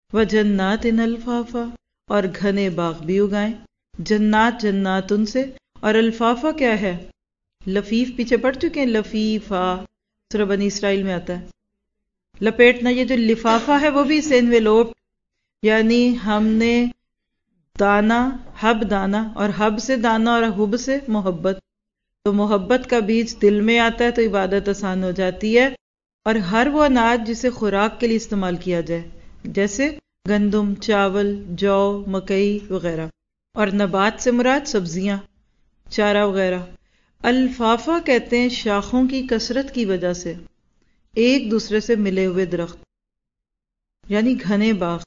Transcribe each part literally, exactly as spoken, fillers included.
وجنات الفافا، اور گھنے باغ بھی اگائیں. جنات جنات ان سے، اور الفافا کیا ہے؟ لفیف پیچھے پڑھ چکے ہیں، لفیفا سورہ بنی اسرائیل میں آتا ہے لپیٹنا. یہ جو لفافہ ہے وہ بھی انویلوپ، یعنی ہم نے دانا، حب دانا، اور حب سے دانا اور حب سے محبت، تو محبت کا بیج دل میں آتا ہے تو عبادت آسان ہو جاتی ہے. اور ہر وہ اناج جسے خوراک کے لیے استعمال کیا جائے، جیسے گندم، چاول، جو، مکئی وغیرہ. اور نبات سے مراد سبزیاں، چارہ وغیرہ. الفافا کہتے ہیں شاخوں کی کثرت کی وجہ سے ایک دوسرے سے ملے ہوئے درخت، یعنی گھنے باغ.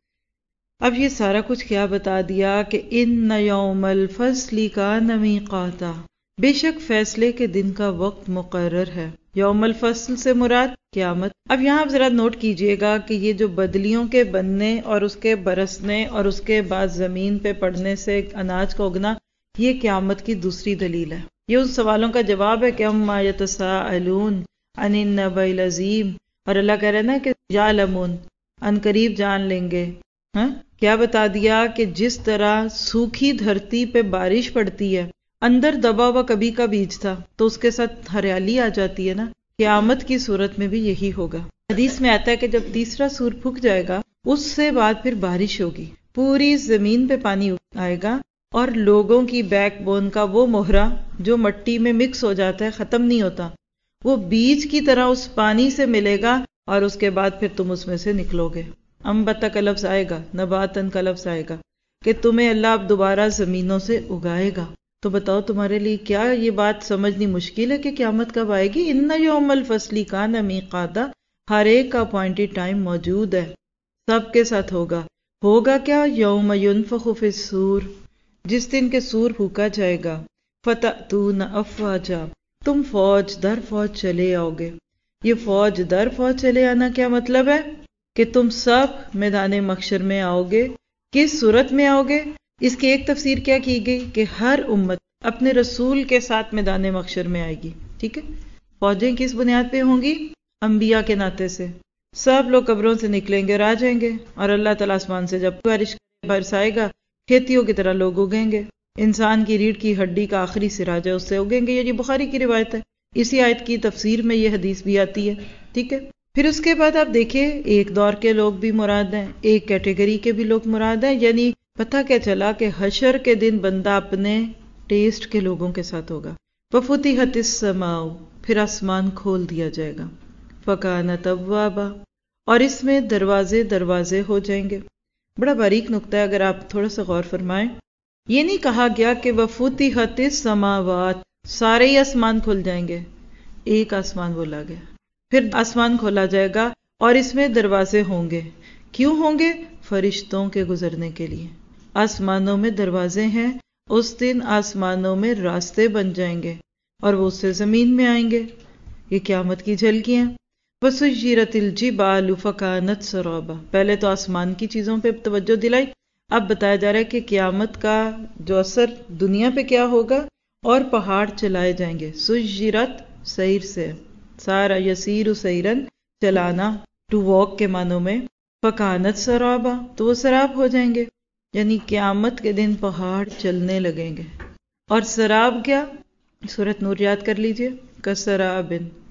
اب یہ سارا کچھ کیا بتا دیا کہ ان یوم الفصل کان میقاتا، بے شک فیصلے کے دن کا وقت مقرر ہے. یوم الفصل سے مراد قیامت. اب یہاں آپ ذرا نوٹ کیجئے گا کہ یہ جو بدلیوں کے بننے اور اس کے برسنے اور اس کے بعد زمین پہ پڑنے سے اناج کا اگنا، یہ قیامت کی دوسری دلیل ہے. یہ ان سوالوں کا جواب ہے کہ اما یتساءلون عن النبأ العظیم، اور اللہ کہہ رہے نا کہ یعلمون، ان قریب جان لیں گے. ہاں کیا بتا دیا کہ جس طرح سوکھی دھرتی پہ بارش پڑتی ہے، اندر دبا ہوا کبھی کا بیج تھا تو اس کے ساتھ ہریالی آ جاتی ہے نا، قیامت کی صورت میں بھی یہی ہوگا. حدیث میں آتا ہے کہ جب تیسرا سور پھک جائے گا اس سے بعد پھر بارش ہوگی، پوری زمین پہ پانی آئے گا، اور لوگوں کی بیک بون کا وہ مہرا جو مٹی میں مکس ہو جاتا ہے، ختم نہیں ہوتا، وہ بیج کی طرح اس پانی سے ملے گا، اور اس کے بعد پھر تم اس میں سے نکلو گے. انبتا کا لفظ آئے گا، نباتن کا لفظ آئے گا کہ تمہیں اللہ اب دوبارہ زمینوں سے اگائے گا. تو بتاؤ تمہارے لیے کیا یہ بات سمجھنی مشکل ہے کہ قیامت کب آئے گی؟ ان یوم الفصل کان میقاتا، ہر ایک کا اپوائنٹڈ ٹائم موجود ہے، سب کے ساتھ ہوگا. ہوگا کیا؟ یوم ینفخ فی الصور، جس دن کے سور پھونکا جائے گا. فتأتون افواجا، تم فوج در فوج چلے آؤ گے. یہ فوج در فوج چلے آنا کیا مطلب ہے؟ کہ تم سب میدان محشر میں آؤ گے. کس صورت میں آؤ گے؟ اس کی ایک تفسیر کیا کی گئی کہ ہر امت اپنے رسول کے ساتھ میدان محشر میں آئے گی. ٹھیک ہے، فوجیں کس بنیاد پہ ہوں گی؟ انبیاء کے ناطے سے. سب لوگ قبروں سے نکلیں گے اور آ جائیں گے، اور اللہ تعالیٰ آسمان سے جب بارش برسائے گا، کھیتیوں کی طرح لوگ اگیں گے. انسان کی ریڑھ کی ہڈی کا آخری سرا جو اس سے اگیں گے. یہ بخاری کی روایت ہے. اسی آیت کی تفسیر میں یہ حدیث بھی آتی ہے. ٹھیک ہے، پھر اس کے بعد آپ دیکھیں ایک دور کے لوگ بھی مراد ہیں، ایک کیٹیگری کے بھی لوگ مراد ہیں. یعنی پتہ کیا چلا کہ حشر کے دن بندہ اپنے ٹیسٹ کے لوگوں کے ساتھ ہوگا. وَفُتِحَتِ السَّمَاءُ، پھر آسمان کھول دیا جائے گا. فَكَانَتْ أَبْوَابًا، اور اس میں دروازے دروازے ہو جائیں گے. بڑا باریک نقطہ ہے، اگر آپ تھوڑا سا غور فرمائیں. یہ نہیں کہا گیا کہ وَفُتِحَتِ السَّمَاوَاتُ، سارے ہی آسمان کھل جائیں گے. ایک آسمان بولا گیا، پھر آسمان کھولا جائے گا اور اس میں دروازے ہوں گے. کیوں ہوں گے؟ فرشتوں کے گزرنے کے لیے. آسمانوں میں دروازے ہیں، اس دن آسمانوں میں راستے بن جائیں گے اور وہ اس سے زمین میں آئیں گے. یہ قیامت کی جھلکیاں. وَسُيِّرَتِ الْجِبَالُ فَكَانَتْ سَرَابًا، پہلے تو آسمان کی چیزوں پہ توجہ دلائی، اب بتایا جا رہا ہے کہ قیامت کا جو اثر دنیا پہ کیا ہوگا، اور پہاڑ چلائے جائیں گے. سُيِّرَت سیر سے، سارا یسیر سیرن، چلانا، ٹو واک کے معنوں میں. فَكَانَتْ سَرَابًا، تو وہ سراب ہو جائیں گے. یعنی قیامت کے دن پہاڑ چلنے لگیں گے. اور سراب کیا؟ سورۃ نور یاد کر لیجئے. کسراب،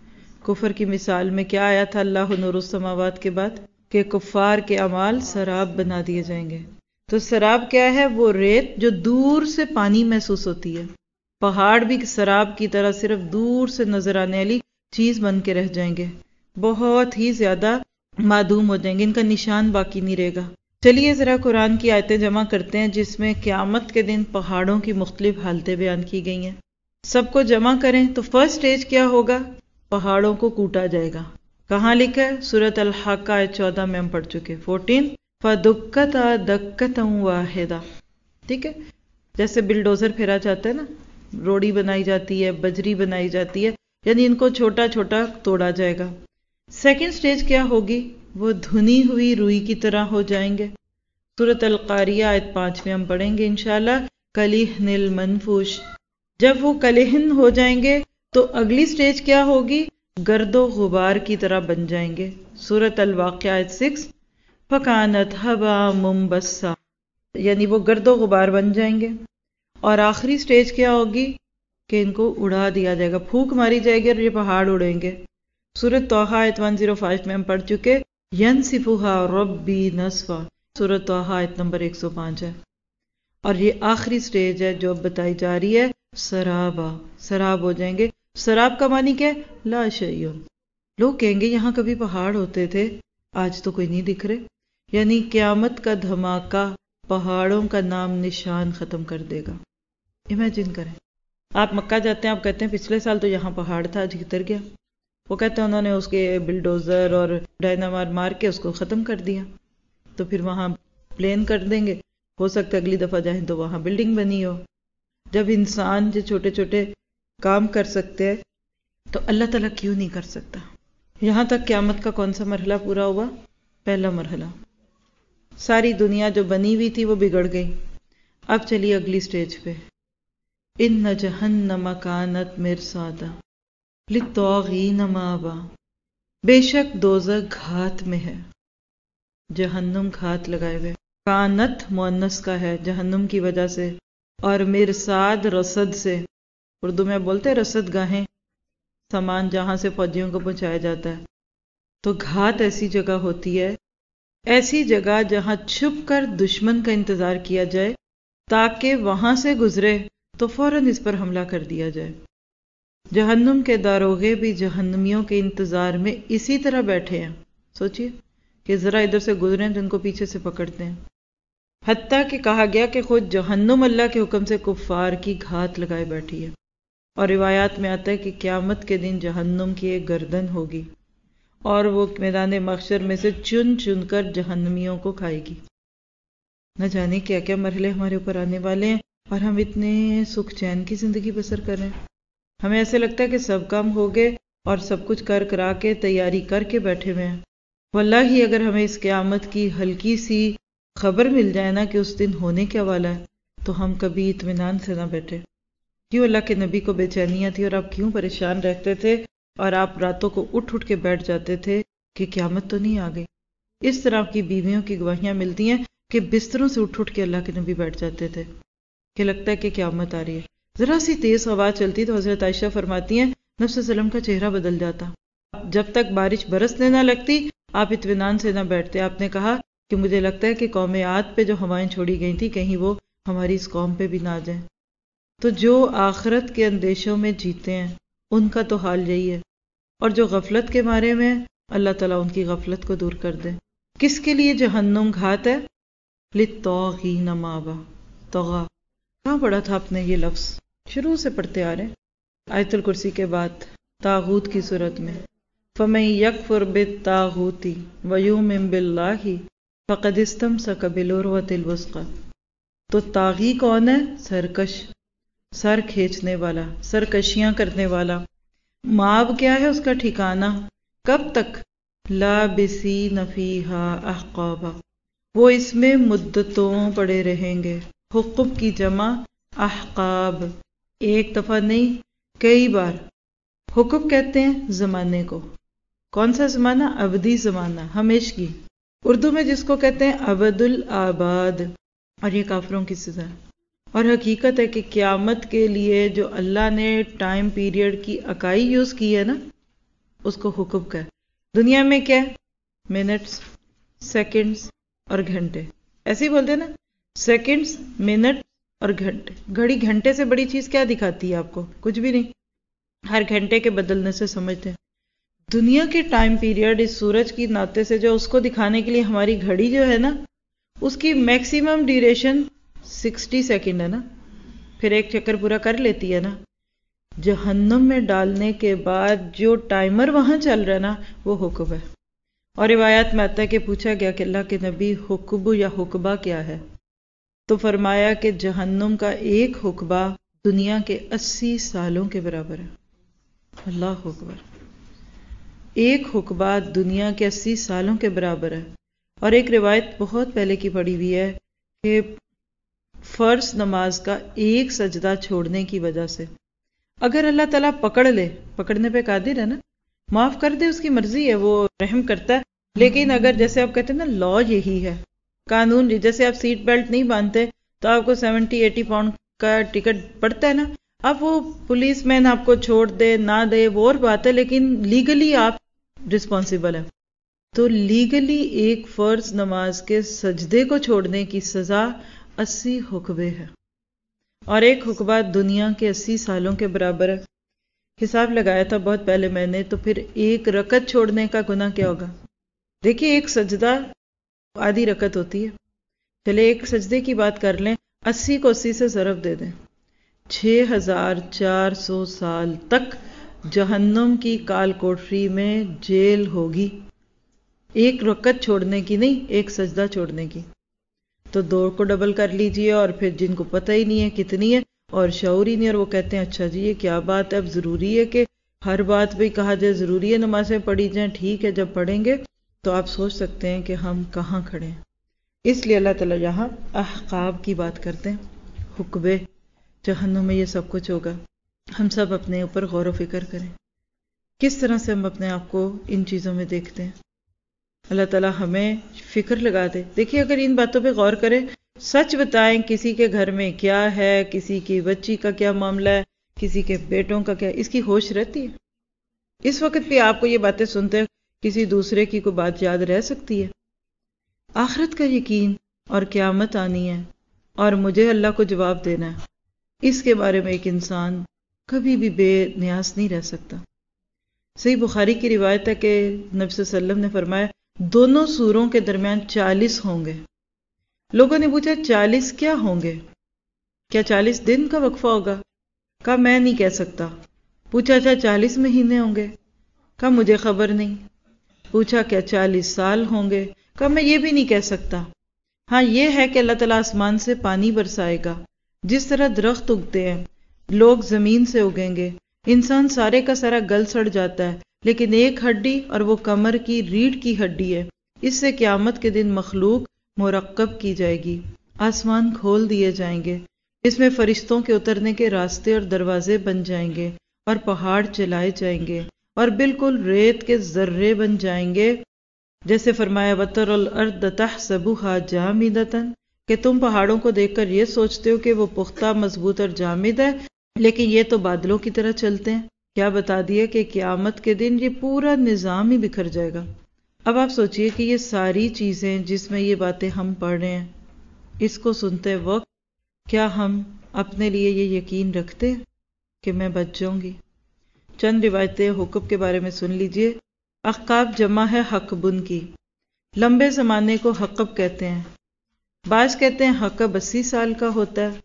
کفر کی مثال میں کیا آیا تھا اللہ نور السماوات کے بعد؟ کہ کفار کے اعمال سراب بنا دیے جائیں گے. تو سراب کیا ہے؟ وہ ریت جو دور سے پانی محسوس ہوتی ہے. پہاڑ بھی سراب کی طرح صرف دور سے نظر آنے والی چیز بن کے رہ جائیں گے، بہت ہی زیادہ معدوم ہو جائیں گے، ان کا نشان باقی نہیں رہے گا. چلیے ذرا قرآن کی آیتیں جمع کرتے ہیں جس میں قیامت کے دن پہاڑوں کی مختلف حالتیں بیان کی گئی ہیں. سب کو جمع کریں تو فرسٹ سٹیج کیا ہوگا؟ پہاڑوں کو کوٹا جائے گا. کہاں لکھا ہے؟ سورۃ الحاقہ آیت چودہ میں ہم پڑھ چکے، فورٹین. فَدُكَّتَا دَكَّةً وَاحِدَةً. ٹھیک ہے، جیسے بلڈوزر پھیرا جاتا ہے نا، روڑی بنائی جاتی ہے، بجری بنائی جاتی ہے، یعنی ان کو چھوٹا چھوٹا توڑا جائے گا. سیکنڈ سٹیج کیا ہوگی؟ وہ دھنی ہوئی روئی کی طرح ہو جائیں گے. سورۃ القاریہ آیت پانچ میں ہم پڑھیں گے انشاءاللہ. کَلِحْنِ الْمَنْفُوشِ، جب وہ کلہن ہو جائیں گے تو اگلی سٹیج کیا ہوگی؟ گرد و غبار کی طرح بن جائیں گے. سورۃ الواقعہ آیت سکس. فکانت ہوا منبسا، یعنی وہ گرد و غبار بن جائیں گے. اور آخری سٹیج کیا ہوگی کہ ان کو اڑا دیا جائے گا، پھونک ماری جائے گی اور یہ پہاڑ اڑیں گے. سورۃ طٰہٰ آیت ایک سو پانچ میں ہم پڑھ چکے ینسفھا ربی نسفا، سورۃ طٰہٰ آیت نمبر ایک سو پانچ ہے. اور یہ آخری سٹیج ہے جو اب بتائی جا رہی ہے، سرابا، سراب ہو جائیں گے. سراب کا معنی کیا ہے؟ لا شیء. لوگ کہیں گے یہاں کبھی پہاڑ ہوتے تھے، آج تو کوئی نہیں دکھ رہے. یعنی قیامت کا دھماکہ پہاڑوں کا نام نشان ختم کر دے گا. امیجن کریں، آپ مکہ جاتے ہیں، آپ کہتے ہیں پچھلے سال تو یہاں پہاڑ تھا، آج کدھر گیا؟ وہ کہتے ہیں انہوں نے اس کے بلڈوزر اور ڈائنامار مار کے اس کو ختم کر دیا. تو پھر وہاں پلین کر دیں گے، ہو سکتا ہے اگلی دفعہ جائیں تو وہاں بلڈنگ بنی ہو. جب انسان جو چھوٹے چھوٹے کام کر سکتے ہیں تو اللہ تعالیٰ کیوں نہیں کر سکتا؟ یہاں تک قیامت کا کون سا مرحلہ پورا ہوا؟ پہلا مرحلہ. ساری دنیا جو بنی ہوئی تھی وہ بگڑ گئی. اب چلیے اگلی سٹیج پہ. ان جہنم کانت مرصادا للطاغین مآبا، بے شک دوزخ گھات میں ہے. جہنم گھات لگائے ہوئے، کانت مؤنث کا ہے جہنم کی وجہ سے، اور مرصاد رصد سے. اردو میں بولتے ہیں رصد گاہیں، سامان جہاں سے فوجیوں کو پہنچایا جاتا ہے. تو گھات ایسی جگہ ہوتی ہے، ایسی جگہ جہاں چھپ کر دشمن کا انتظار کیا جائے تاکہ وہاں سے گزرے تو فوراً اس پر حملہ کر دیا جائے. جہنم کے داروغے بھی جہنمیوں کے انتظار میں اسی طرح بیٹھے ہیں. سوچئے کہ ذرا ادھر سے گزریں تو ان کو پیچھے سے پکڑتے ہیں. حتیٰ کہ کہا گیا کہ خود جہنم اللہ کے حکم سے کفار کی گھات لگائے بیٹھی ہے. اور روایات میں آتا ہے کہ قیامت کے دن جہنم کی ایک گردن ہوگی اور وہ میدان محشر میں سے چن چن کر جہنمیوں کو کھائے گی. نہ جانے کیا کیا مرحلے ہمارے اوپر آنے والے ہیں، اور ہم اتنے سکھ چین کی زندگی بسر کر رہے ہیں. ہمیں ایسے لگتا ہے کہ سب کام ہو گئے اور سب کچھ کر کرا کے تیاری کر کے بیٹھے ہوئے ہیں. واللہ ہی اگر ہمیں اس قیامت کی ہلکی سی خبر مل جائے نا کہ اس دن ہونے کیا والا ہے، تو ہم کبھی اطمینان سے نہ بیٹھے. کیوں اللہ کے نبی کو بے چینیاں تھی اور آپ کیوں پریشان رہتے تھے اور آپ راتوں کو اٹھ اٹھ کے بیٹھ جاتے تھے کہ قیامت تو نہیں آ گئی. اس طرح کی بیویوں کی گواہیاں ملتی ہیں کہ بستروں سے اٹھ اٹھ کے اللہ کے نبی بیٹھ جاتے تھے کہ لگتا ہے کہ قیامت آ رہی ہے. ذرا سی تیز ہوا چلتی تو حضرت عائشہ فرماتی ہیں نبی صلی اللہ علیہ وسلم کا چہرہ بدل جاتا. جب تک بارش برسنے نہ لگتی آپ اطمینان سے نہ بیٹھتے. آپ نے کہا کہ مجھے لگتا ہے کہ قوم عاد پہ جو ہوائیں چھوڑی گئی تھی کہیں وہ ہماری اس قوم پہ بھی نہ آ جائیں. تو جو آخرت کے اندیشوں میں جیتے ہیں ان کا تو حال یہی ہے، اور جو غفلت کے مارے میں اللہ تعالیٰ ان کی غفلت کو دور کر دے. کس کے لیے جہنم گھات ہے؟ للطاغین مآبا. طغا کہاں پڑھا تھا آپ نے یہ لفظ؟ شروع سے پڑھتے آ رہے ہیں آیت الکرسی کے بعد طاغوت کی صورت میں. فَمَن يَكْفُرْ بِالطَّاغُوتِ وَيُؤْمِن بِاللَّهِ فَقَدِ اسْتَمْسَكَ بِالْعُرْوَةِ الْوُثْقَىٰ. تو طاغی کون ہے؟ سرکش، سر کھینچنے والا، سرکشیاں کرنے والا. مآب کیا ہے اس کا ٹھکانہ؟ کب تک؟ لابسین فیہا احقابا، وہ اس میں مدتوں پڑے رہیں گے. حقب کی جمع احقاب، ایک دفعہ نہیں کئی بار. حقب کہتے ہیں زمانے کو. کون سا زمانہ؟ ابدی زمانہ، ہمیشگی. اردو میں جس کو کہتے ہیں ابد الآباد. اور یہ کافروں کی سزا ہے. اور حقیقت ہے کہ قیامت کے لیے جو اللہ نے ٹائم پیریڈ کی اکائی یوز کی ہے نا، اس کو حقب کا ہے. دنیا میں کیا ہے؟ منٹس، سیکنڈز اور گھنٹے. ایسے ہی بولتے ہیں نا، سیکنڈز، منٹ اور گھنٹے. گھڑی گھنٹے سے بڑی چیز کیا دکھاتی ہے آپ کو؟ کچھ بھی نہیں. ہر گھنٹے کے بدلنے سے سمجھتے ہیں. دنیا کے ٹائم پیریڈ اس سورج کی ناطے سے جو اس کو دکھانے کے لیے ہماری گھڑی جو ہے نا، اس کی میکسیمم ڈیوریشن سکسٹی سیکنڈ ہے نا، پھر ایک چکر پورا کر لیتی ہے نا. جہنم میں ڈالنے کے بعد جو ٹائمر وہاں چل رہا ہے نا، وہ حقب ہے. اور روایات میں آتا ہے کہ پوچھا گیا کہ اللہ کے نبی حقب یا حقبہ کیا ہے؟ تو فرمایا کہ جہنم کا ایک حقبہ دنیا کے اسی سالوں کے برابر ہے. اللہ اکبر. ایک حقبہ دنیا کے اسی سالوں کے برابر ہے. اور ایک روایت بہت پہلے کی پڑھی ہوئی ہے کہ فرض نماز کا ایک سجدہ چھوڑنے کی وجہ سے اگر اللہ تعالیٰ پکڑ لے، پکڑنے پہ قادر ہے نا، معاف کر دے، اس کی مرضی ہے، وہ رحم کرتا ہے. لیکن اگر جیسے آپ کہتے ہیں نا لا یہی ہے، قانون جیسے آپ سیٹ بیلٹ نہیں باندھتے تو آپ کو سیونٹی ایٹی پاؤنڈ کا ٹکٹ پڑتا ہے نا، اب وہ پولیس مین آپ کو چھوڑ دے نہ دے وہ اور بات ہے، لیکن لیگلی آپ رسپانسیبل ہیں۔ تو لیگلی ایک فرض نماز کے سجدے کو چھوڑنے کی سزا اسی حقبے ہے، اور ایک حقبہ دنیا کے اسی سالوں کے برابر ہے۔ حساب لگایا تھا بہت پہلے میں نے، تو پھر ایک رکعت چھوڑنے کا گناہ کیا ہوگا؟ دیکھیے ایک سجدہ آدھی رکعت ہوتی ہے، چلے ایک سجدے کی بات کر لیں، اسی کو اسی سے ضرب دے دیں، چھ ہزار چار سو سال تک جہنم کی کال کوٹری میں جیل ہوگی، ایک رکعت چھوڑنے کی نہیں، ایک سجدہ چھوڑنے کی۔ تو دو کو ڈبل کر لیجئے، اور پھر جن کو پتہ ہی نہیں ہے کتنی ہے اور شعور ہی نہیں، اور وہ کہتے ہیں اچھا جی یہ کیا بات ہے، اب ضروری ہے کہ ہر بات بھی کہا جائے، ضروری ہے نمازیں پڑھی جائیں، ٹھیک ہے جب پڑھیں گے تو آپ سوچ سکتے ہیں کہ ہم کہاں کھڑے ہیں۔ اس لیے اللہ تعالیٰ یہاں احقاب کی بات کرتے ہیں، حقبے، جہنم میں یہ سب کچھ ہوگا۔ ہم سب اپنے اوپر غور و فکر کریں، کس طرح سے ہم اپنے آپ کو ان چیزوں میں دیکھتے ہیں۔ اللہ تعالیٰ ہمیں فکر لگا دے۔ دیکھیے اگر ان باتوں پہ غور کریں، سچ بتائیں کسی کے گھر میں کیا ہے، کسی کی بچی کا کیا معاملہ ہے، کسی کے بیٹوں کا کیا، اس کی ہوش رہتی ہے؟ اس وقت بھی آپ کو یہ باتیں سنتے کسی دوسرے کی کوئی بات یاد رہ سکتی ہے؟ آخرت کا یقین اور قیامت آنی ہے اور مجھے اللہ کو جواب دینا ہے، اس کے بارے میں ایک انسان کبھی بھی بے نیاز نہیں رہ سکتا۔ صحیح بخاری کی روایت ہے کہ نبی صلی اللہ علیہ وسلم نے فرمایا دونوں سوروں کے درمیان چالیس ہوں گے۔ لوگوں نے پوچھا چالیس کیا ہوں گے؟ کیا چالیس دن کا وقفہ ہوگا؟ کہا میں نہیں کہہ سکتا۔ پوچھا کیا چالیس مہینے ہوں گے؟ کہا مجھے خبر نہیں۔ پوچھا کیا چالیس سال ہوں گے؟ کہا میں یہ بھی نہیں کہہ سکتا۔ ہاں یہ ہے کہ اللہ تعالیٰ آسمان سے پانی برسائے گا، جس طرح درخت اگتے ہیں، لوگ زمین سے اگیں گے، انسان سارے کا سارا گل سڑ جاتا ہے، لیکن ایک ہڈی اور وہ کمر کی ریڑھ کی ہڈی ہے، اس سے قیامت کے دن مخلوق مرکب کی جائے گی، آسمان کھول دیے جائیں گے، اس میں فرشتوں کے اترنے کے راستے اور دروازے بن جائیں گے، اور پہاڑ چلائے جائیں گے، اور بالکل ریت کے ذرے بن جائیں گے، جیسے فرمایا وَتَرَى الْأَرْضَ تَحْسَبُهَا جَامِدَةً، کہ تم پہاڑوں کو دیکھ کر یہ سوچتے ہو کہ وہ پختہ، مضبوط اور جامد ہے، لیکن یہ تو بادلوں کی طرح چلتے ہیں۔ کیا بتا دیا کہ قیامت کے دن یہ پورا نظام ہی بکھر جائے گا۔ اب آپ سوچئے کہ یہ ساری چیزیں جس میں یہ باتیں ہم پڑھ رہے ہیں، اس کو سنتے وقت کیا ہم اپنے لیے یہ یقین رکھتے ہیں کہ میں بچ جاؤں گی؟ چند روایتیں حقب کے بارے میں سن لیجئے۔ احقاب جمع ہے حقبن کی، لمبے زمانے کو حقب کہتے ہیں۔ بعض کہتے ہیں حقب اسی سال کا ہوتا ہے،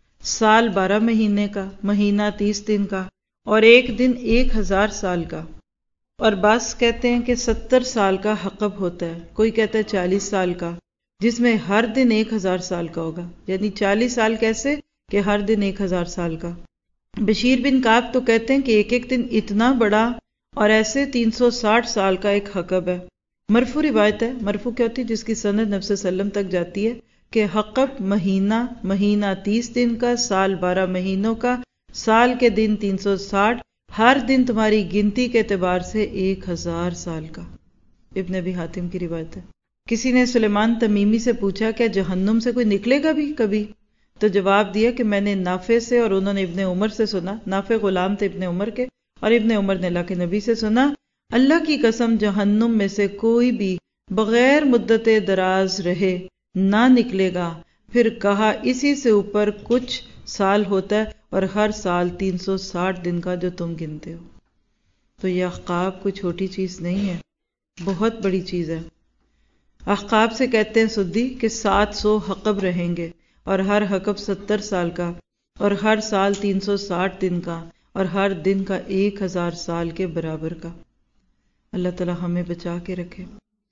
سال بارہ مہینے کا، مہینہ تیس دن کا، اور ایک دن ایک ہزار سال کا۔ اور بعض کہتے ہیں کہ ستر سال کا حقب ہوتا ہے، کوئی کہتا ہے چالیس سال کا، جس میں ہر دن ایک ہزار سال کا ہوگا، یعنی چالیس سال کیسے کہ ہر دن ایک ہزار سال کا۔ بشیر بن کعب تو کہتے ہیں کہ ایک ایک دن اتنا بڑا، اور ایسے تین سو ساٹھ سال کا ایک حقب ہے۔ مرفوع روایت ہے، مرفوع کیا ہوتی ہے؟ جس کی سند نبی صلی اللہ علیہ وسلم تک جاتی ہے کہ حقب مہینہ، مہینہ تیس دن کا، سال بارہ مہینوں کا، سال کے دن تین سو ساٹھ، ہر دن تمہاری گنتی کے اعتبار سے ایک ہزار سال کا۔ ابن ابی حاتم کی روایت ہے۔ کسی نے سلیمان تمیمی سے پوچھا کہ جہنم سے کوئی نکلے گا بھی کبھی؟ تو جواب دیا کہ میں نے نافع سے اور انہوں نے ابن عمر سے سنا، نافع غلام تھے ابن عمر کے، اور ابن عمر نے اللہ کے نبی سے سنا، اللہ کی قسم جہنم میں سے کوئی بھی بغیر مدت دراز رہے نہ نکلے گا۔ پھر کہا اسی سے اوپر کچھ سال ہوتا ہے، اور ہر سال تین سو ساٹھ دن کا جو تم گنتے ہو۔ تو یہ احقاب کوئی چھوٹی چیز نہیں ہے، بہت بڑی چیز ہے۔ احقاب سے کہتے ہیں سدی کہ سات سو حقب رہیں گے، اور ہر حقب ستر سال کا، اور ہر سال تین سو ساٹھ دن کا، اور ہر دن کا ایک ہزار سال کے برابر کا۔ اللہ تعالی ہمیں بچا کے رکھے۔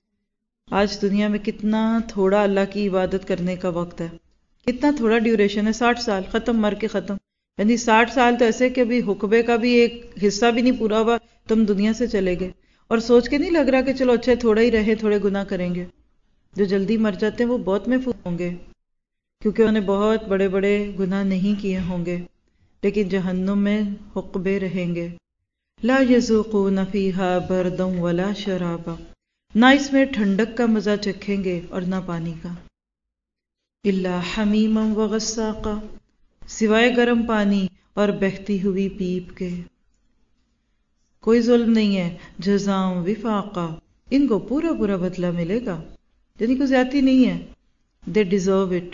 آج دنیا میں کتنا تھوڑا اللہ کی عبادت کرنے کا وقت ہے، کتنا تھوڑا ڈیوریشن ہے، ساٹھ سال ختم، مر کے ختم، یعنی ساٹھ سال تو ایسے کہ ابھی حقبے کا بھی ایک حصہ بھی نہیں پورا ہوا تم دنیا سے چلے گئے، اور سوچ کے نہیں لگ رہا کہ چلو اچھا تھوڑا ہی رہے، تھوڑے گناہ کریں گے۔ جو جلدی مر جاتے ہیں وہ بہت محفوظ ہوں گے، کیونکہ انہوں نے بہت بڑے بڑے گناہ نہیں کیے ہوں گے، لیکن جہنم میں حقبے رہیں گے۔ لا یذوقون فیہا بردا ولا شرابا، نہ اس میں ٹھنڈک کا مزہ چکھیں گے اور نہ پانی کا. الا حمیما وغساقا، سوائے گرم پانی اور بہتی ہوئی پیپ کے. کوئی ظلم نہیں ہے. جزاء وفاقا، ان کو پورا پورا بدلہ ملے گا، یعنی کوئی زیادتی نہیں ہے. دے ڈیزرو اٹ،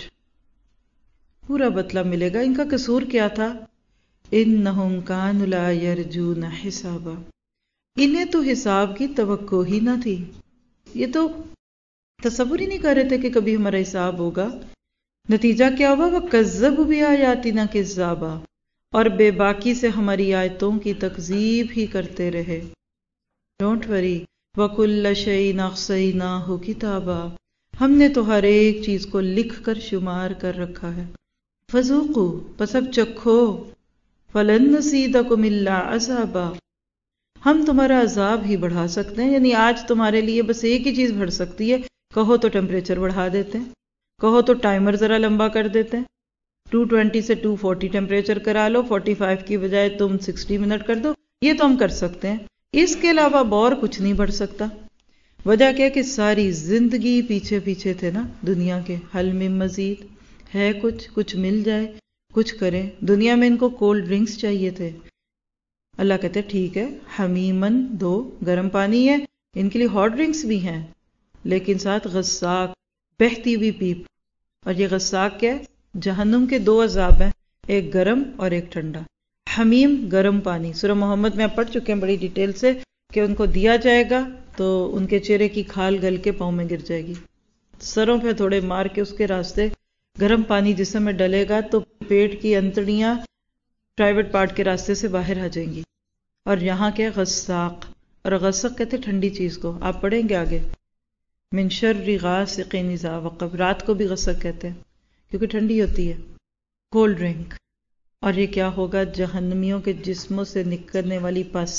پورا بدلہ ملے گا. ان کا قصور کیا تھا؟ انہم کانوا لا یرجون حسابا، انہیں تو حساب کی توقع ہی نہ تھی. یہ تو تصور ہی نہیں کر رہے تھے کہ کبھی ہمارا حساب ہوگا. نتیجہ کیا ہوا؟ وَكَذَّبُوا بِآيَاتِنَا كِذَّابًا، اور بے باکی سے ہماری آیتوں کی تکذیب ہی کرتے رہے. ڈونٹ وری، وَكُلَّ شَيْءٍ أَحْصَيْنَاهُ كِتَابًا، ہم نے تو ہر ایک چیز کو لکھ کر شمار کر رکھا ہے. فَذُوقُوا، پس اب چکھو. فَلَن نَّزِيدَكُمْ إِلَّا عَذَابًا، ہم تمہارا عذاب ہی بڑھا سکتے ہیں. یعنی آج تمہارے لیے بس ایک ہی چیز بڑھ سکتی ہے. کہو تو ٹیمپریچر بڑھا دیتے ہیں، کہو تو ٹائمر ذرا لمبا کر دیتے ہیں. ٹو ٹوینٹی سے ٹو فورٹی ٹیمپریچر کرا لو، فورٹی فائیو کی بجائے تم سکسٹی منٹ کر دو. یہ تو ہم کر سکتے ہیں، اس کے علاوہ اب اور کچھ نہیں بڑھ سکتا. وجہ کیا کہ ساری زندگی پیچھے پیچھے تھے نا دنیا کے. حل من مزید، ہے کچھ کچھ مل جائے، کچھ کریں. دنیا میں ان کو کولڈ ڈرنکس چاہیے تھے. اللہ کہتے ٹھیک ہے، حمیمن دو، گرم پانی ہے، ان کے لیے ہاٹ ڈرنکس بھی ہیں، لیکن ساتھ غساق، بہتی ہوئی پیپ. اور یہ غساق کیا ہے؟ جہنم کے دو عذاب ہیں، ایک گرم اور ایک ٹھنڈا. حمیم گرم پانی، سورہ محمد میں آپ پڑھ چکے ہیں بڑی ڈیٹیل سے کہ ان کو دیا جائے گا تو ان کے چہرے کی کھال گل کے پاؤں میں گر جائے گی. سروں پہ تھوڑے مار کے اس کے راستے گرم پانی جسم میں ڈلے گا تو پیٹ کی انتڑیاں پرائیویٹ پارٹ کے راستے سے باہر آ جائیں گی. اور یہاں کیا غساق، اور غسق کہتے ٹھنڈی چیز کو. آپ پڑھیں گے آگے، من شر غاسق اذا وقب، رات کو بھی غسق کہتے ہیں کیونکہ ٹھنڈی ہوتی ہے. Cold drink. اور یہ کیا ہوگا؟ جہنمیوں کے جسموں سے نکلنے والی پس،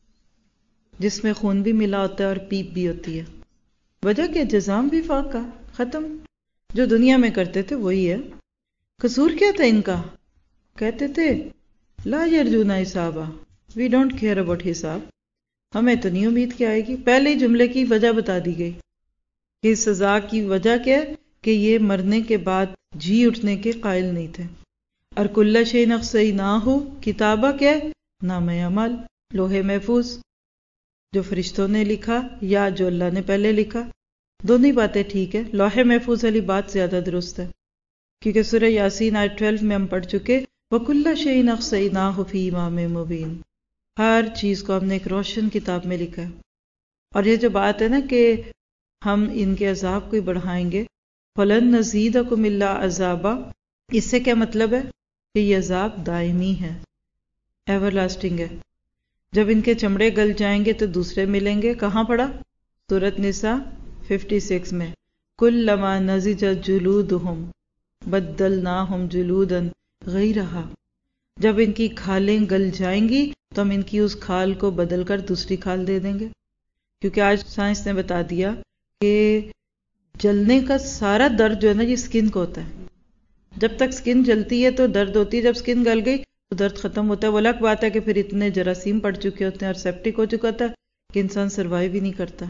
جس میں خون بھی ملا ہوتا ہے اور پیپ بھی ہوتی ہے. وجہ کیا؟ جزام بھی فاقہ، ختم. جو دنیا میں کرتے تھے وہی ہے. قصور کیا تھا ان کا؟ کہتے تھے لا یرجون حسابا، وی ڈونٹ کیئر اباؤٹ حساب، ہمیں تو نہیں امید کیا آئے گی. پہلے ہی جملے کی وجہ بتا دی گئی کہ سزا کی وجہ کیا ہے کہ یہ مرنے کے بعد جی اٹھنے کے قائل نہیں تھے. اور کل شیء احصیناہ کتابہ کیا ہے؟ نامہ اعمال، لوح محفوظ، جو فرشتوں نے لکھا یا جو اللہ نے پہلے لکھا. دونوں باتیں ٹھیک ہے. لوح محفوظ والی بات زیادہ درست ہے کیونکہ سورہ یاسین آیت بارہ میں ہم پڑھ چکے وَكُلَّ شَيْءٍ أَحْصَيْنَاهُ فِي إِمَامٍ مُبِينٍ، ہر چیز کو ہم نے ایک روشن کتاب میں لکھا ہے. اور یہ جو بات ہے نا کہ ہم ان کے عذاب کو بڑھائیں گے، فَلَن نَّزِيدَكُمْ إِلَّا عَذَابًا، اس سے کیا مطلب ہے؟ کہ یہ عذاب دائمی ہے، ایور لاسٹنگ ہے. جب ان کے چمڑے گل جائیں گے تو دوسرے ملیں گے. کہاں پڑھا؟ سورۃ نساء چھپن میں، کُلَّمَا نَضِجَتْ جُلُودُهُمْ بَدَّلْنَاهُمْ جُلُودًا غَيْرَهَا، جب ان کی کھالیں گل جائیں گی تو ہم ان کی اس کھال کو بدل کر دوسری کھال دے دیں گے. کیونکہ آج سائنس نے بتا دیا کہ جلنے کا سارا درد جو ہے نا یہ سکن کو ہوتا ہے. جب تک سکن جلتی ہے تو درد ہوتی ہے، جب سکن گل گئی تو درد ختم ہوتا ہے. وہ الگ بات ہے کہ پھر اتنے جراثیم پڑ چکے ہوتے ہیں اور سیپٹک ہو چکا ہوتا ہے کہ انسان سروائیو ہی نہیں کرتا.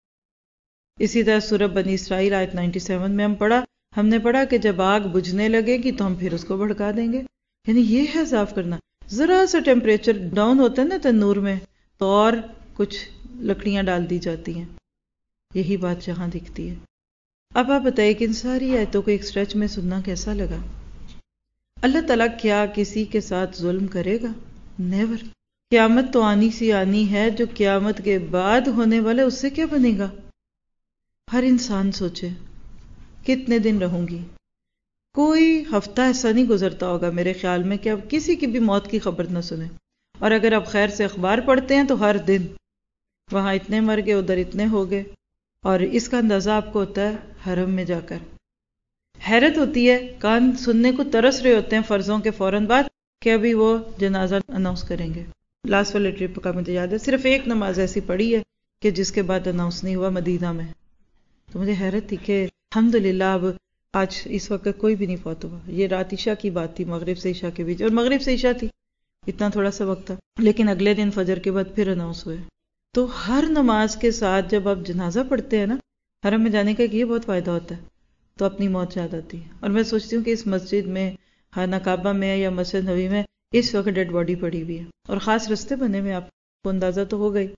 اسی طرح سورہ بنی اسرائیل آیت سینتالیس میں ہم پڑھا ہم نے پڑھا کہ جب آگ بجھنے لگے گی تو ہم پھر اس کو بھڑکا دیں گے. یعنی یہ ہے صاف کرنا. ذرا سا ٹیمپریچر ڈاؤن ہوتا ہے نا تنور میں تو اور کچھ لکڑیاں ڈال دی جاتی ہیں. یہی بات جہاں دکھتی ہے. اب آپ بتائیے کہ ان ساری آیتوں کو ایک سٹریچ میں سننا کیسا لگا؟ اللہ تعالیٰ کیا کسی کے ساتھ ظلم کرے گا؟ نیور. قیامت تو آنی سی آنی ہے، جو قیامت کے بعد ہونے والا ہے اس سے کیا بنے گا؟ ہر انسان سوچے کتنے دن رہوں گی. کوئی ہفتہ ایسا نہیں گزرتا ہوگا میرے خیال میں کہ اب کسی کی بھی موت کی خبر نہ سنیں. اور اگر آپ خیر سے اخبار پڑھتے ہیں تو ہر دن وہاں اتنے مر گئے، ادھر اتنے ہو گئے. اور اس کا اندازہ آپ کو ہوتا ہے حرم میں جا کر. حیرت ہوتی ہے، کان سننے کو ترس رہے ہوتے ہیں فرضوں کے فوراً بعد کہ ابھی وہ جنازہ اناؤنس کریں گے. لاسٹ والے ٹرپ کا مجھے یاد ہے صرف ایک نماز ایسی پڑھی ہے کہ جس کے بعد اناؤنس نہیں ہوا مدینہ میں. تو مجھے حیرت تھی کہ الحمدللہ اب آج اس وقت کوئی بھی نہیں فوت ہوا. یہ رات عشاء کی بات تھی، مغرب سے عشاء کے بیچ، اور مغرب سے عشاء تھی، اتنا تھوڑا سا وقت تھا. لیکن اگلے دن فجر کے بعد پھر اناؤنس ہوئے تو ہر نماز کے ساتھ جب آپ جنازہ پڑھتے ہیں نا، حرم میں جانے کا ایک یہ بہت فائدہ ہوتا ہے، تو اپنی موت یاد آتی ہے. اور میں سوچتی ہوں کہ اس مسجد میں، خانہ کعبہ میں یا مسجد نبوی میں اس وقت ڈیڈ باڈی پڑی ہوئی ہے، اور خاص رستے بنے ہوئے، آپ کو اندازہ تو ہو گئی.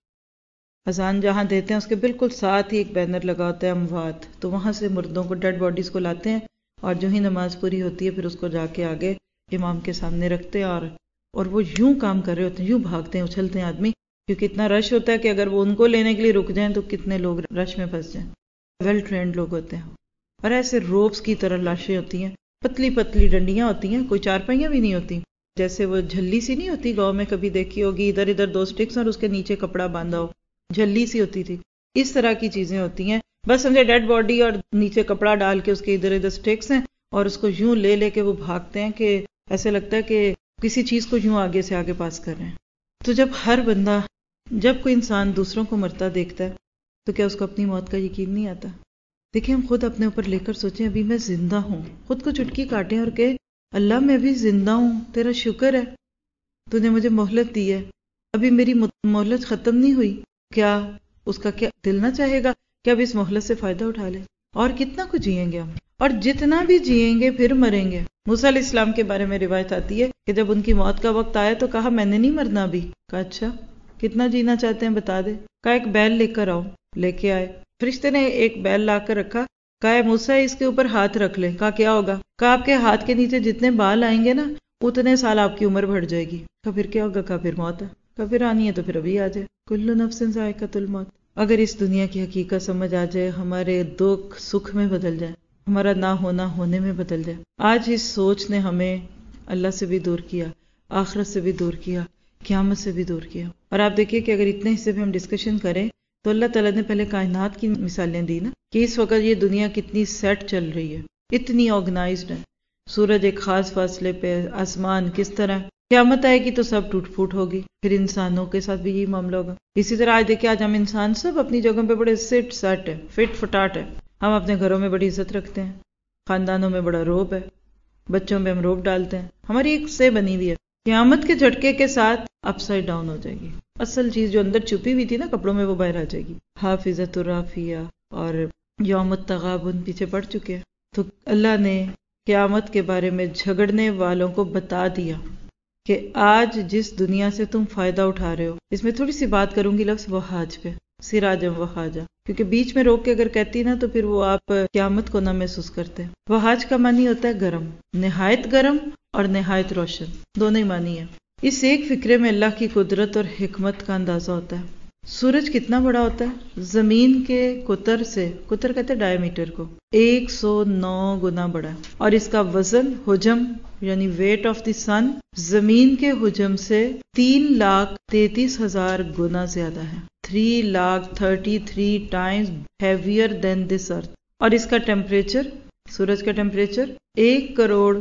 اذان جہاں دیتے ہیں اس کے بالکل ساتھ ہی ایک بینر لگا ہوتا ہے اموات، تو وہاں سے مردوں کو، ڈیڈ باڈیز کو لاتے ہیں، اور جو ہی نماز پوری ہوتی ہے پھر اس کو جا کے آگے امام کے سامنے رکھتے ہیں. اور اور وہ یوں کام کر رہے ہوتے ہیں، یوں بھاگتے ہیں، اچھلتے ہیں آدمی، کیونکہ اتنا رش ہوتا ہے کہ اگر وہ ان کو لینے کے لیے رک جائیں تو کتنے لوگ رش میں پھنس جائیں. ویل ٹرینڈ لوگ ہوتے ہیں. اور ایسے روپس کی طرح لاشیں ہوتی ہیں، پتلی پتلی ڈنڈیاں ہوتی ہیں، کوئی چارپائیاں بھی نہیں ہوتی، جیسے وہ جھلی سی نہیں ہوتی گاؤں میں کبھی دیکھی ہوگی، ادھر ادھر دو سٹکس اور اس کے نیچے کپڑا باندھا ہو، جھلی سی ہوتی تھی. اس طرح کی چیزیں ہوتی ہیں، بس سمجھے ڈیڈ باڈی اور نیچے کپڑا ڈال کے اس کے ادھر ادھر سٹکس ہیں، اور اس کو یوں لے لے کے وہ بھاگتے ہیں کہ ایسے لگتا ہے کہ کسی چیز کو یوں آگے سے آگے پاس کر رہے ہیں. تو جب ہر بندہ، جب کوئی انسان دوسروں کو مرتا دیکھتا ہے تو کیا اس کو اپنی موت کا یقین نہیں آتا؟ دیکھیں، ہم خود اپنے اوپر لے کر سوچیں، ابھی میں زندہ ہوں، خود کو چٹکی کاٹیں اور کہ اللہ میں ابھی زندہ ہوں، تیرا شکر ہے، تو نے مجھے مہلت دی ہے، ابھی میری مہلت ختم نہیں ہوئی. کیا اس کا کیا دل نہ چاہے گا کہ اب اس مہلت سے فائدہ اٹھا لے؟ اور کتنا کچھ جئیں گے ہم، اور جتنا بھی جئیں گے پھر مریں گے. موسیٰ علیہ السلام کے بارے میں روایت آتی ہے کہ جب ان کی موت کا وقت آیا تو کہا میں نے نہیں مرنا ابھی. کہا اچھا کتنا جینا چاہتے ہیں بتا دے. کہا ایک بیل لے کر آؤ. لے کے آئے. فرشتے نے ایک بیل لا کر رکھا. کہا اے موسیٰ اس کے اوپر ہاتھ رکھ لیں. کہا کیا ہوگا؟ کہا آپ کے ہاتھ کے نیچے جتنے بال آئیں گے نا اتنے سال آپ کی عمر بڑھ جائے گی. کہا پھر کیا ہوگا؟ کہا پھر موت ہے. کہا پھر آنی ہے تو پھر ابھی آ جائے. کل نفس ذائقۃ الموت. اگر اس دنیا کی حقیقت سمجھ آ جائے، ہمارے دکھ سکھ میں بدل جائے، ہمارا نہ ہونا ہونے میں بدل جائے. آج اس سوچ نے ہمیں اللہ سے بھی دور کیا، آخرت سے بھی دور کیا، قیامت سے بھی دور کیا. اور آپ دیکھیے کہ اگر اتنے حصے پہ ہم ڈسکشن کریں تو اللہ تعالیٰ نے پہلے کائنات کی مثالیں دی نا، کہ اس وقت یہ دنیا کتنی سیٹ چل رہی ہے، اتنی آرگنائزڈ ہے. سورج ایک خاص فاصلے پہ، آسمان کس طرح، قیامت آئے گی تو سب ٹوٹ پھوٹ ہوگی، پھر انسانوں کے ساتھ بھی یہی معاملہ ہوگا. اسی طرح آج دیکھیں، آج ہم انسان سب اپنی جگہوں پہ بڑے سٹ سیٹ ہے، فٹ فٹاٹ ہے. ہم اپنے گھروں میں بڑی عزت رکھتے ہیں، خاندانوں میں بڑا روب ہے، بچوں پہ ہم روب ڈالتے ہیں، ہماری ایک سے بنی ہوئی ہے. قیامت کے جھٹکے کے ساتھ اپ سائڈ ڈاؤن ہو جائے گی. اصل چیز جو اندر چھپی ہوئی تھی نا کپڑوں میں، وہ باہر آ جائے گی. حافظۃ الرافیہ اور یوم التغابن پیچھے پڑ چکے ہیں. تو اللہ نے قیامت کے بارے میں جھگڑنے والوں کو بتا دیا کہ آج جس دنیا سے تم فائدہ اٹھا رہے ہو، اس میں تھوڑی سی بات کروں گی لفظ وحاج پہ، سراجم وحاجا، کیونکہ بیچ میں روک کے اگر کہتی نا تو پھر وہ آپ قیامت کو نہ محسوس کرتے. وحاج کا معنی ہوتا ہے گرم، نہایت گرم اور نہایت روشن، دونوں ہی معنی ہے. اس ایک فکرے میں اللہ کی قدرت اور حکمت کا اندازہ ہوتا ہے. سورج کتنا بڑا ہوتا ہے؟ زمین کے قطر سے، قطر کہتے ہیں ڈائی میٹر کو، ایک سو نو گنا بڑا ہے. اور اس کا وزن، حجم یعنی ویٹ آف دی سن، زمین کے حجم سے تین لاکھ تینتیس ہزار گنا زیادہ ہے. Three lakh thirty three times heavier than this earth. اور اس کا ٹیمپریچر، سورج کا ٹیمپریچر ایک کروڑ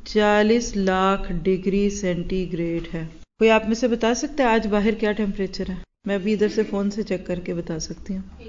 چالیس لاکھ ڈگری سینٹی گریڈ ہے. کوئی آپ میں سے بتا سکتا ہے آج باہر کیا ٹیمپریچر ہے؟ میں ابھی ادھر سے فون سے چیک کر کے بتا سکتی ہوں.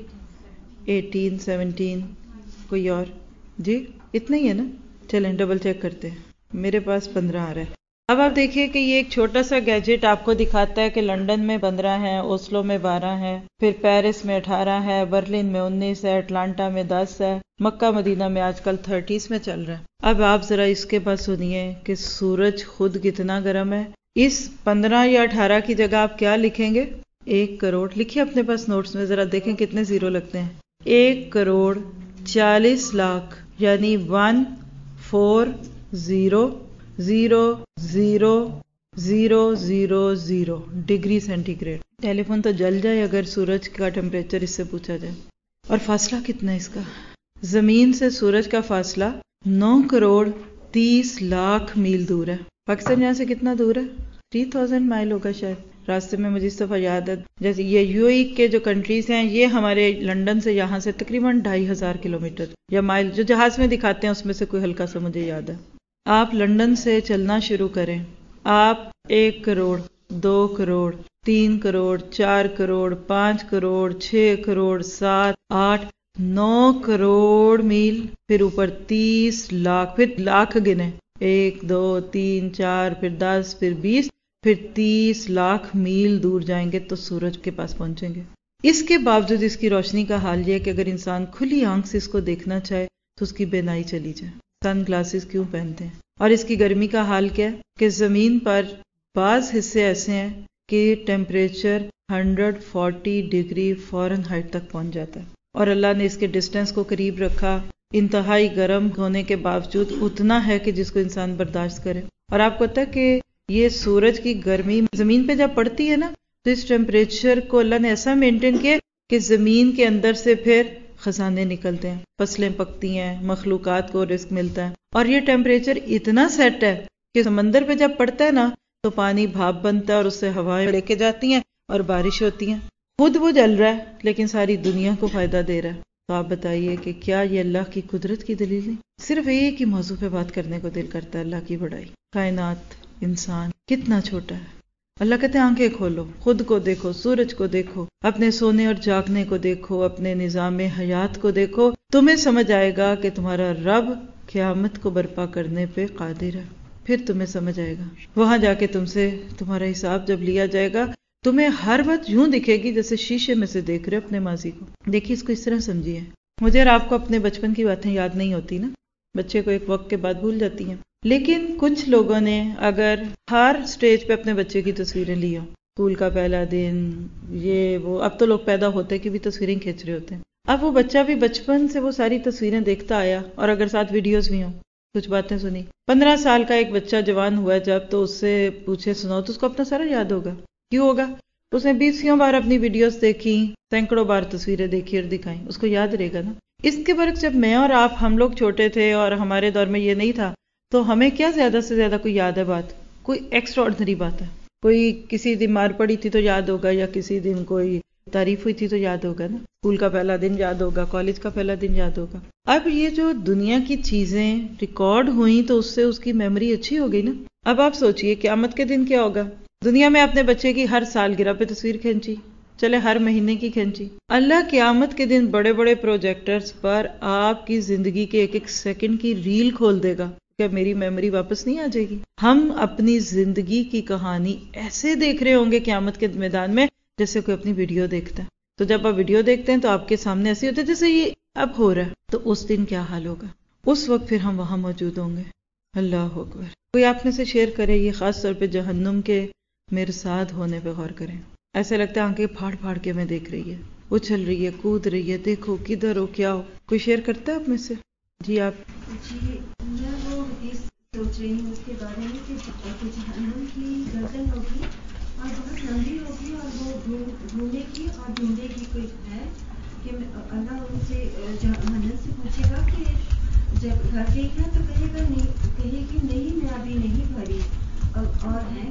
Eighteen seventeen. کوئی اور؟ جی اتنا ہی ہے نا. چلیں ڈبل چیک کرتے ہیں. میرے پاس پندرہ آ رہا ہے. اب آپ دیکھیے کہ یہ ایک چھوٹا سا گیجٹ آپ کو دکھاتا ہے کہ لنڈن میں پندرہ ہے، اوسلو میں بارہ ہے، پھر پیرس میں اٹھارہ ہے، برلن میں انیس ہے، اٹلانٹا میں دس ہے، مکہ مدینہ میں آج کل تھرٹیز میں چل رہا ہے. اب آپ ذرا اس کے پاس سنیے کہ سورج خود کتنا گرم ہے. اس پندرہ یا اٹھارہ کی جگہ آپ کیا لکھیں گے؟ ایک کروڑ. لکھیے اپنے پاس نوٹس میں، ذرا دیکھیں کتنے زیرو لگتے ہیں. ایک کروڑ چالیس لاکھ یعنی one four zero zero zero zero zero zero degree centigrade. Telephone تو جل جائے اگر سورج کا ٹیمپریچر اس سے پوچھا جائے. اور فاصلہ کتنا ہے اس کا؟ زمین سے سورج کا فاصلہ نو کروڑ تیس لاکھ میل دور ہے. پاکستان یہاں سے کتنا دور ہے؟ تھری تھاؤزینڈ مائل ہوگا شاید. راستے میں مجھے اس دفعہ یاد ہے، جیسے یہ یو اے کے جو کنٹریز ہیں، یہ ہمارے لنڈن سے یہاں سے تقریباً ڈھائی ہزار کلومیٹر یا مائل جو جہاز میں دکھاتے ہیں اس میں سے کوئی ہلکا سا مجھے یاد ہے. آپ لنڈن سے چلنا شروع کریں، آپ ایک کروڑ، دو کروڑ، تین کروڑ، چار کروڑ، پانچ کروڑ، چھ کروڑ، سات، آٹھ، نو کروڑ میل، پھر اوپر تیس لاکھ، پھر لاکھ گنے، ایک دو تین چار، پھر دس، پھر بیس، پھر تیس لاکھ میل دور جائیں گے تو سورج کے پاس پہنچیں گے. اس کے باوجود اس کی روشنی کا حال یہ ہے کہ اگر انسان کھلی آنکھ سے اس کو دیکھنا چاہے تو اس کی بینائی چلی جائے. سن گلاسز کیوں پہنتے ہیں؟ اور اس کی گرمی کا حال کیا ہے کہ زمین پر بعض حصے ایسے ہیں کہ temperature hundred forty degree Fahrenheit تک پہنچ جاتا ہے، اور اللہ نے اس کے ڈسٹینس کو قریب رکھا. انتہائی گرم ہونے کے باوجود اتنا ہے کہ جس کو انسان برداشت کرے. اور آپ کو پتہ ہے کہ یہ سورج کی گرمی زمین پہ جب پڑتی ہے نا تو اس ٹیمپریچر کو اللہ نے ایسا مینٹین کیا کہ زمین کے اندر سے پھر خزانے نکلتے ہیں، فصلیں پکتی ہیں، مخلوقات کو رزق ملتا ہے. اور یہ ٹیمپریچر اتنا سیٹ ہے کہ سمندر پہ جب پڑتا ہے نا تو پانی بھاپ بنتا ہے اور اس سے ہوائیں لے کے جاتی ہیں اور بارش ہوتی ہیں. خود وہ جل رہا ہے لیکن ساری دنیا کو فائدہ دے رہا ہے. تو آپ بتائیے کہ کیا یہ اللہ کی قدرت کی دلیل ہے؟ صرف ایک ہی موضوع پہ بات کرنے کو دل کرتا ہے، اللہ کی بڑائی. کائنات، انسان کتنا چھوٹا ہے. اللہ کہتے ہیں آنکھیں کھولو، خود کو دیکھو، سورج کو دیکھو، اپنے سونے اور جاگنے کو دیکھو، اپنے نظام حیات کو دیکھو. تمہیں سمجھ آئے گا کہ تمہارا رب قیامت کو برپا کرنے پہ قادر ہے. پھر تمہیں سمجھ آئے گا. وہاں جا کے تم سے تمہارا حساب جب لیا جائے گا تمہیں ہر بات یوں دکھے گی جیسے شیشے میں سے دیکھ رہے اپنے ماضی کو. دیکھیے اس کو اس طرح سمجھیے. مجھے اور آپ کو اپنے بچپن کی باتیں یاد نہیں ہوتی نا، بچے کو ایک وقت کے بعد بھول جاتی ہیں. لیکن کچھ لوگوں نے اگر ہر سٹیج پہ اپنے بچے کی تصویریں لی ہوں، اسکول کا پہلا دن، یہ وہ، اب تو لوگ پیدا ہوتے کہ بھی تصویریں کھینچ رہے ہوتے ہیں. اب وہ بچہ بھی بچپن سے وہ ساری تصویریں دیکھتا آیا، اور اگر ساتھ ویڈیوز بھی ہوں، کچھ باتیں سنی. پندرہ سال کا ایک بچہ جوان ہوا جب تو اس سے پوچھے سناؤ تو اس کو اپنا سارا یاد ہوگا. کیوں ہوگا؟ اس نے بیسیوں بار اپنی ویڈیوز دیکھی، سینکڑوں بار تصویریں دیکھی اور دکھائیں، اس کو یاد رہے گا نا. اس کے برعکس جب میں اور آپ ہم لوگ چھوٹے تھے اور ہمارے دور میں یہ نہیں تھا تو ہمیں کیا زیادہ سے زیادہ کوئی یاد ہے بات، کوئی ایکسٹرا آرڈنری بات ہے، کوئی کسی دن مار پڑی تھی تو یاد ہوگا، یا کسی دن کوئی تعریف ہوئی تھی تو یاد ہوگا نا. اسکول کا پہلا دن یاد ہوگا، کالج کا پہلا دن یاد ہوگا. اب یہ جو دنیا کی چیزیں ریکارڈ ہوئیں تو اس سے اس کی میموری اچھی ہو گئی نا. اب آپ سوچئے قیامت کے دن کیا ہوگا. دنیا میں اپنے بچے کی ہر سالگرہ پہ تصویر کھینچی، چلے ہر مہینے کی کھینچی. اللہ قیامت کے دن بڑے بڑے پروجیکٹرز پر آپ کی زندگی کے ایک ایک سیکنڈ کی ریل کھول دے گا. کیا میری میموری واپس نہیں آ جائے گی؟ ہم اپنی زندگی کی کہانی ایسے دیکھ رہے ہوں گے قیامت کے میدان میں جیسے کوئی اپنی ویڈیو دیکھتا ہے. تو جب آپ ویڈیو دیکھتے ہیں تو آپ کے سامنے ایسی ہوتے جیسے یہ اب ہو رہا ہے. تو اس دن کیا حال ہوگا؟ اس وقت پھر ہم وہاں موجود ہوں گے. اللہ اکبر. کوئی آپ میں سے شیئر کرے، یہ خاص طور پہ جہنم کے مرصاد ہونے پہ غور کریں. ایسے لگتا ہے آنکھیں پھاڑ پھاڑ کے میں دیکھ رہی ہے، اچھل رہی ہے، کود رہی ہے، دیکھو کدھر ہو، کیا ہو. کوئی شیئر کرتا ہے آپ میں سے؟ جی آپ. جی میں وہ حدیث سوچ رہی ہوں اس کے بارے میں کہ جہنم کی گردن ہوگی اور بہت لمبی ہوگی اور وہ ڈھونڈے کی اور ڈھونڈے کی کوئی ہے کہ اللہ ان سے جہنم سے پوچھے گا کہ جب بھر گئی ہے تو کہے گا نہیں، کہے گی نہیں میں ابھی نہیں بھری اور ہے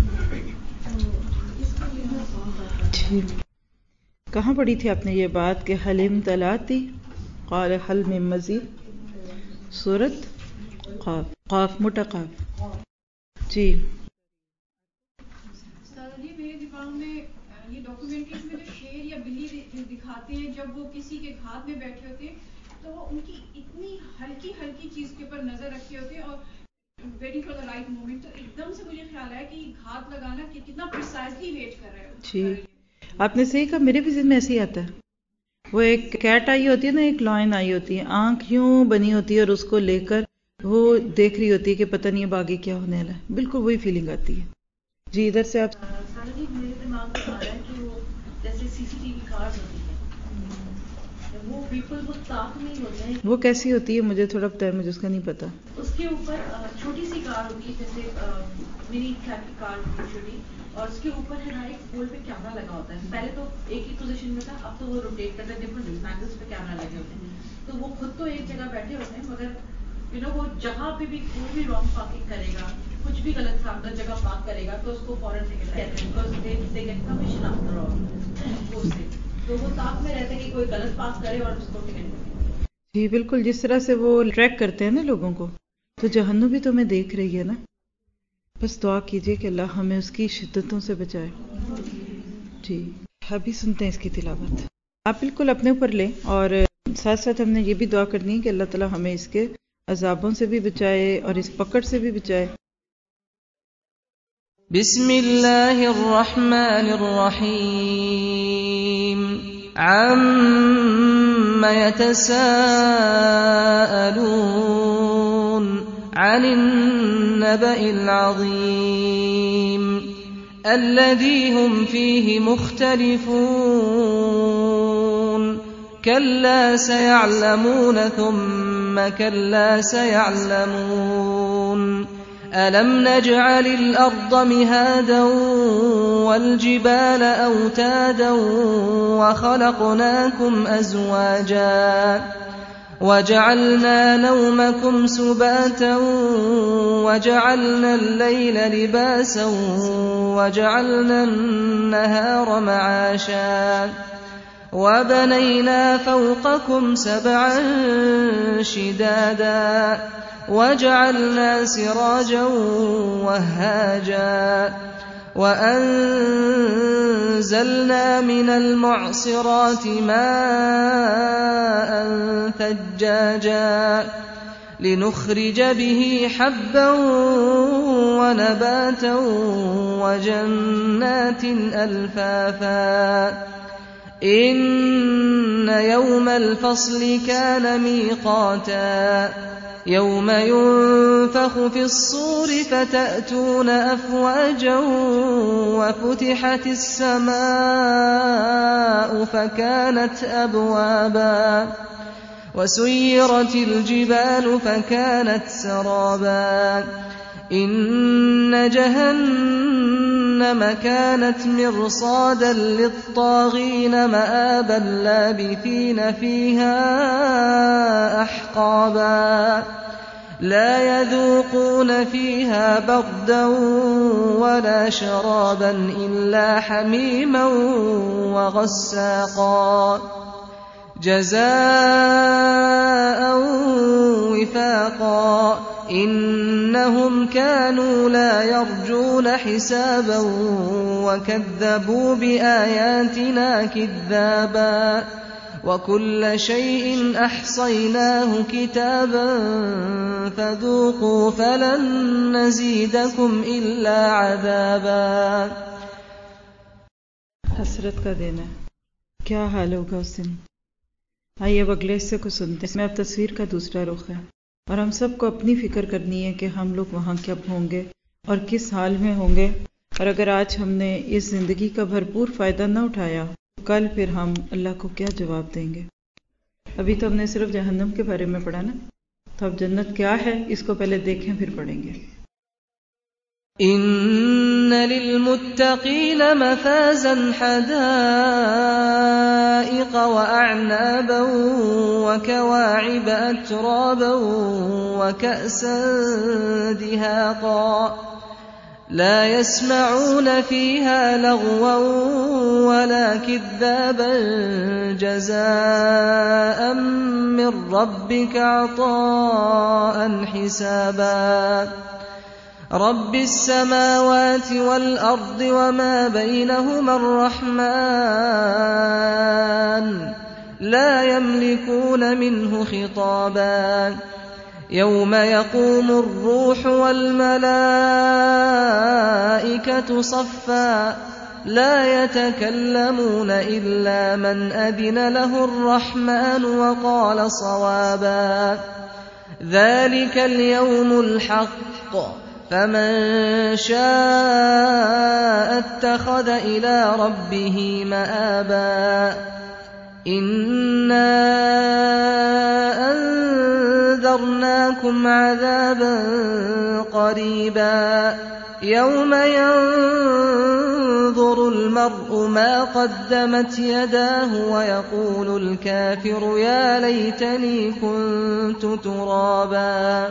اس کو بھی میں بہت. کہاں پڑھی تھی آپ نے یہ بات کہ حلیم تلاتی قال حل من مزید؟ سورت قاف. قاف موٹا قاف. جی جی میرے دماغ میں یہ ڈاکومنٹریز میں جو شیر یا بلی دکھاتے ہیں جب وہ کسی کے گھات میں بیٹھے ہوتے ہیں تو وہ ان کی اتنی ہلکی ہلکی چیز کے اوپر نظر رکھے ہوتے ہیں اور waiting for the right moment. تو ایک دم سے مجھے خیال آیا کہ گھات لگانا کہ کتنا پریسائزلی ویٹ کر رہے ہو. جی آپ نے صحیح کہا، میرے بھی ذہن میں ایسے ہی آتا ہے. وہ ایک کیٹ آئی ہوتی ہے نا، ایک لائن آئی ہوتی ہے، آنکھ یوں بنی ہوتی ہے اور اس کو لے کر وہ دیکھ رہی ہوتی ہے کہ پتہ نہیں اب آگے کیا ہونے والا ہے. بالکل وہی فیلنگ آتی ہے. جی ادھر سے آپ. جی میرے دماغ میں آ رہا ہے کہ وہ جیسے سی سی ٹی وی کارڈ ہوتی ہے، وہ بالکل وہ صاف نہیں ہوتے ہیں. وہ کیسی ہوتی ہے؟ مجھے تھوڑا پتہ ہے، مجھے اس کا نہیں پتا. اس کے اوپر چھوٹی سی کار ہوتی ہے، جیسے منی کیٹ کی کار ہوتی ہے چھوٹی، اور اس کے اوپر ہے نا ایک پول پہ کیمرہ لگا ہوتا ہے. پہلے تو ایک ہی پوزیشن میں تھا، اب تو وہ روٹیٹ کرتا ہے، ڈفرنٹ اینگلس پہ کیمرہ لگے ہوتے ہیں. تو وہ خود تو ایک جگہ بیٹھے ہوتے ہیں مگر یو نو وہ جہاں پہ بھی کوئی بھی رانگ پارکنگ کرے گا، کچھ بھی غلط سامنے جگہ پارک کرے گا تو اس کو فوراً ٹکٹ کہتے ہیں، because they get commission after all وہ سے. تو وہ ساتھ میں رہتے کہ کوئی غلط پارک کرے اور اس کو ٹکٹ ملے. جی بالکل، جس طرح سے وہ ٹریک کرتے ہیں نا لوگوں کو، تو جہنم بھی تو ہمیں دیکھ رہی ہے نا. بس دعا کیجئے کہ اللہ ہمیں اس کی شدتوں سے بچائے. جی ابھی سنتے ہیں اس کی تلاوت. آپ بالکل اپنے اوپر لیں، اور ساتھ ساتھ ہم نے یہ بھی دعا کرنی ہے کہ اللہ تعالی ہمیں اس کے عذابوں سے بھی بچائے اور اس پکڑ سے بھی بچائے. بسم اللہ الرحمن الرحیم. عَمَّ يَتَسَاءَلُونَ عَنِ النَّبَإِ الْعَظِيمِ الَّذِي هُمْ فِيهِ مُخْتَلِفُونَ كَلَّا سَيَعْلَمُونَ ثُمَّ كَلَّا سَيَعْلَمُونَ أَلَمْ نَجْعَلِ الْأَرْضَ مِهَادًا وَالْجِبَالَ أَوْتَادًا وَخَلَقْنَاكُمْ أَزْوَاجًا وَجَعَلْنَا نَوْمَكُمْ سُبَاتًا وَجَعَلْنَا اللَّيْلَ لِبَاسًا وَجَعَلْنَا النَّهَارَ مَعَاشًا وَبَنَيْنَا فَوْقَكُمْ سَبْعًا شِدَادًا وَجَعَلْنَا سِرَاجًا وَهَّاجًا وَأَنزَلْنَا مِنَ الْمُعْصِرَاتِ مَاءً ثَجَّاجًا لِنُخْرِجَ بِهِ حَبًّا وَنَبَاتًا وَجَنَّاتٍ أَلْفَافًا إِنَّ يَوْمَ الْفَصْلِ كَانَ مِيقَاتًا يَوْمَ يُنفَخُ فِي الصُّورِ فَتَأْتُونَ أَفْوَاجًا وَفُتِحَتِ السَّمَاءُ فَكَانَتْ أَبْوَابًا وَسُيِّرَتِ الْجِبَالُ فَكَانَتْ سَرَابًا إِنَّ جَهَنَّمَ كَانَتْ مِرْصَادًا لِّلطَّاغِينَ مَآبًا لَّابِثِينَ فِيهَا أَحْقَابًا لَّا يَذُوقُونَ فِيهَا بَرْدًا وَلَا شَرَابًا إِلَّا حَمِيمًا وَغَسَّاقًا جَزَاءً وِفَاقًا إِنَّهُمْ كَانُوا لَا يَرْجُونَ حِسَابًا وَكَذَّبُوا بِآيَاتِنَا كِذَّابًا وَكُلَّ شَيْءٍ أَحْصَيْنَاهُ كِتَابًا فَذُوقُوا فَلَن نَّزِيدَكُمْ إِلَّا عَذَابًا हसरत का दिन है, क्या हाल होगा उस दिन। आइए अब अगले हिस्से को सुनते हैं। मैं अब तस्वीर का दूसरा रुख है और हम सबको अपनी फिक्र करनी है कि हम लोग वहाँ कब होंगे और किस हाल में होंगे। और अगर आज हमने इस ज़िंदगी का भरपूर फ़ायदा न उठाया तो कल फिर हम अल्लाह को क्या जवाब देंगे। अभी तो हमने सिर्फ जहन्नम के बारे में पढ़ा ना, तो अब जन्नत क्या है इसको पहले देखें फिर पढ़ेंगे। إِنَّ لِلْمُتَّقِينَ مَفَازًا حَدَائِقَ وَأَعْنَابًا وَكَوَاعِبَ أَتْرَابًا وَكَأْسًا دِهَاقًا لَا يَسْمَعُونَ فِيهَا لَغْوًا وَلَا كِذَّابًا جَزَاءً مِّن رَّبِّكَ عَطَاءً حِسَابًا رَبِّ السَّمَاوَاتِ وَالْأَرْضِ وَمَا بَيْنَهُمَا الرَّحْمَٰنُ لَا يَمْلِكُونَ مِنْهُ خِطَابًا يَوْمَ يَقُومُ الرُّوحُ وَالْمَلَائِكَةُ صَفًّا لَا يَتَكَلَّمُونَ إِلَّا مَنْ أَذِنَ لَهُ الرَّحْمَٰنُ وَقَالَ صَوَابًا ذَلِكَ الْيَوْمُ الْحَقُّ فَمَن شَاءَ اتَّخَذَ إِلَىٰ رَبِّهِ مَآبًا إِنَّا أَنذَرْنَاكُمْ عَذَابًا قَرِيبًا يَوْمَ يَنظُرُ الْمَرْءُ مَا قَدَّمَتْ يَدَاهُ وَيَقُولُ الْكَافِرُ يَا لَيْتَنِي كُنتُ تُرَابًا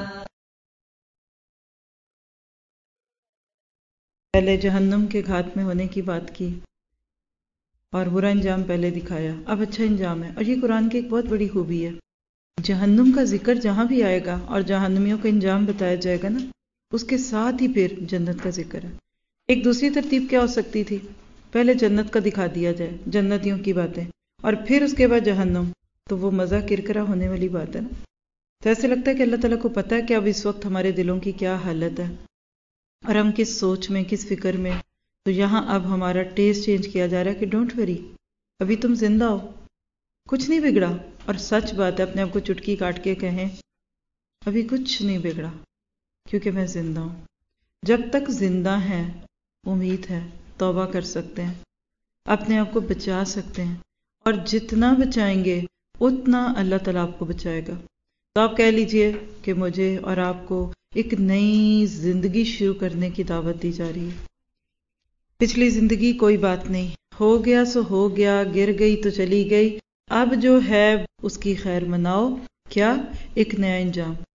पहले जहन्नम के घात में होने की बात की और बुरा अंजाम पहले दिखाया, अब अच्छा अंजाम है। और ये कुरान की एक बहुत बड़ी खूबी है, जहन्नुम का जिक्र जहाँ भी आएगा और जहन्नमियों का अंजाम बताया जाएगा ना, उसके साथ ही फिर जन्नत का जिक्र है। एक दूसरी तरतीब क्या हो सकती थी, पहले जन्नत का दिखा दिया जाए, जन्नतियों की बातें, और फिर उसके बाद जहन्नुम, तो वो मज़ा किरकिरा होने वाली बात है ना। तो ऐसे लगता है कि अल्लाह ताला को पता है कि अब इस वक्त हमारे दिलों की क्या हालत है और हम किस सोच में, किस फिक्र में। तो यहाँ अब हमारा टेस्ट चेंज किया जा रहा है कि डोंट वरी, ابھی تم زندہ ہو، کچھ نہیں بگڑا، اور سچ بات ہے، اپنے آپ کو چٹکی کاٹ کے کہیں ابھی کچھ نہیں بگڑا کیونکہ میں زندہ ہوں۔ جب تک زندہ ہیں امید ہے، توبہ کر سکتے ہیں، اپنے آپ کو بچا سکتے ہیں، اور جتنا بچائیں گے اتنا اللہ تعالیٰ آپ کو بچائے گا۔ تو آپ کہہ لیجئے کہ مجھے اور آپ کو ایک نئی زندگی شروع کرنے کی دعوت دی جا رہی ہے۔ پچھلی زندگی کوئی بات نہیں، ہو گیا سو ہو گیا، گر گئی تو چلی گئی، اب جو ہے اس کی خیر مناؤ، کیا؟ ایک نیا انجام۔